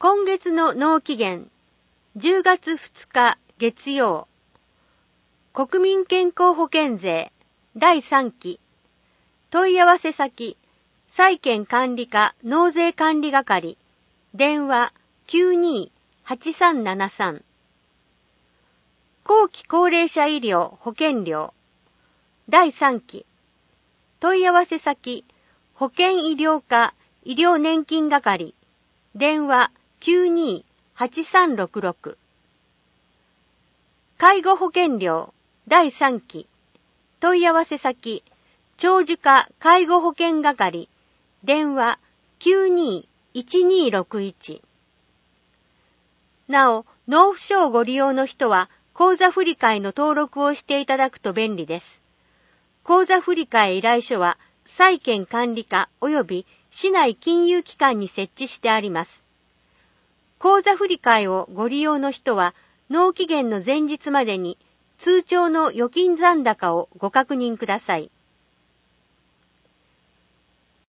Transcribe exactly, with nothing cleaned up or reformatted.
今月の納期限、じゅうがつふつか月曜。国民健康保険税だいさんき。問い合わせ先、債権管理課納税管理係。電話 きゅうにーはちさんななさん。後期高齢者医療保険料だいさんき。問い合わせ先、保険医療課医療年金係。電話きゅうにーはちさんろくろく。介護保険料だいさんき。問い合わせ先、長寿課介護保険係。電話きゅうにーいちにーろくいち。なお、納付書をご利用の人は、口座振替の登録をしていただくと便利です。口座振替依頼書は、債権管理課及び市内金融機関に設置してあります。口座振替をご利用の人は、納期限の前日までに通帳の預金残高をご確認ください。